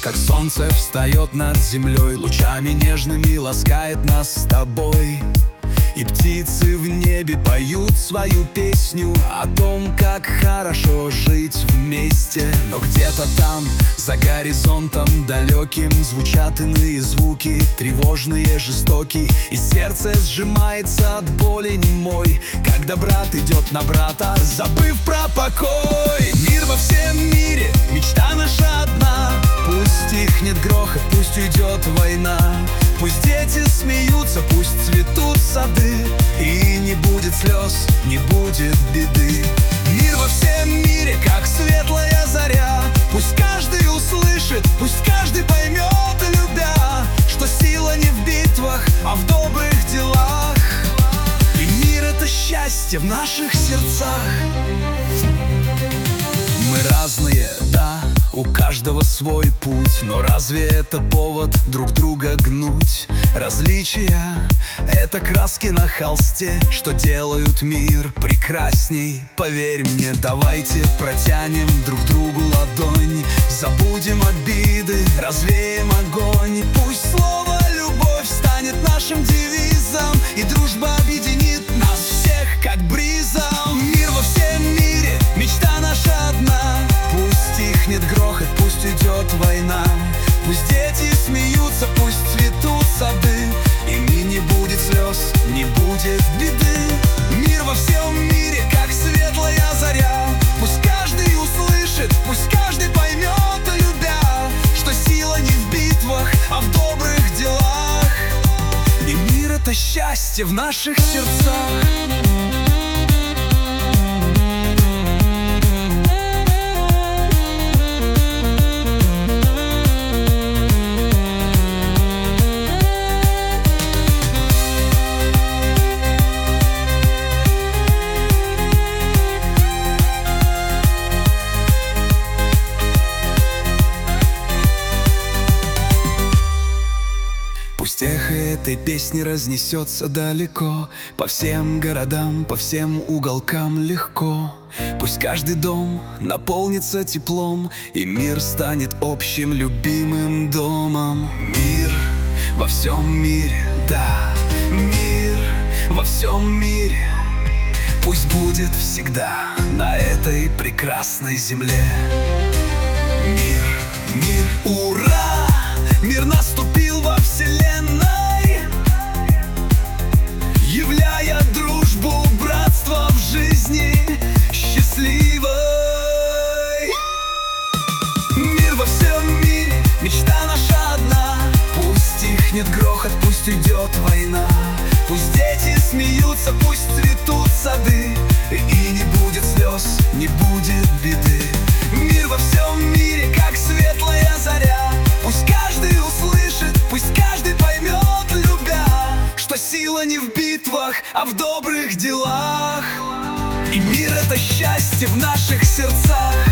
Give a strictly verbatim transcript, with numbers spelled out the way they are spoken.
как солнце встает над землей, лучами нежными ласкает нас с тобой. И птицы в небе поют свою песню о том, как хорошо жить вместе. Но где-то там, за горизонтом далеким, звучат иные звуки, тревожные, жестокие. И сердце сжимается от боли немой, когда брат идет на брата, забыв про покой. Мир во всем мире, мечта наша одна. Пусть стихнет грохот, пусть уйдет война. Пусть дети смеются, пусть цветут сады, и не будет слез, не будет беды. Мир во всем мире, как светлая заря. Пусть каждый услышит, пусть каждый поймет, любя, что сила не в битвах, а в добрых делах. И мир — это счастье в наших сердцах. Мы разные, да, у каждого свой путь, но разве это повод друг друга гнуть? Различия — это краски на холсте, что делают мир прекрасней. Поверь мне, давайте протянем друг другу ладонь, забудем обиды, развеем огонь. Пусть слово «любовь» станет нашим девизом, и дружба объединит нас всех, как бризом. Мир во всем мире, мечта наша одна. Пусть стихнет грохот, пусть идет война. Пусть дети смеются, пусть цветут сады, и мне не будет слез, не будет беды. Мир во всем мире, как светлая заря. Пусть каждый услышит, пусть каждый поймет, любя, что сила не в битвах, а в добрых делах. И мир — это счастье в наших сердцах. Пусть эхо этой песни разнесется далеко, по всем городам, по всем уголкам легко. Пусть каждый дом наполнится теплом, и мир станет общим любимым домом. Мир во всем мире, да, мир во всем мире. Пусть будет всегда на этой прекрасной земле. Мир, мир, ура! Мир наступил во вселенной, являя дружбу, братство в жизни счастливой. Мир во всем мире, мечта наша одна. Пусть стихнет грохот, пусть уйдет война. Пусть дети смеются, пусть цветут сады, и не будет слез, не будет беды. Мир во всем мире, как светлая заря. Пусть каждый услышит, пусть каждый поймет, любя, что сила не в битвах, а в добрых делах. И мир — это счастье в наших сердцах.